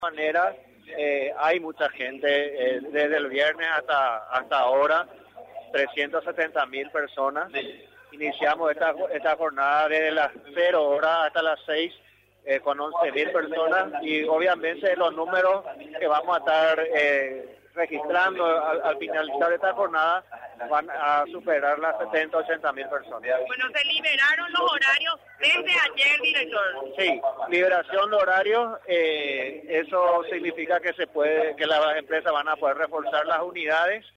Manera, hay mucha gente, desde el viernes hasta ahora, 370.000 personas. Iniciamos esta jornada desde las 0 horas hasta las 6 con 11.000 personas y obviamente los números que vamos a estar registrando al finalizar esta jornada van a superar las 70.000-80.000 personas. Bueno, se liberaron los horarios desde ayer, director. Sí, liberación de horarios, eso significa que las empresas van a poder reforzar las unidades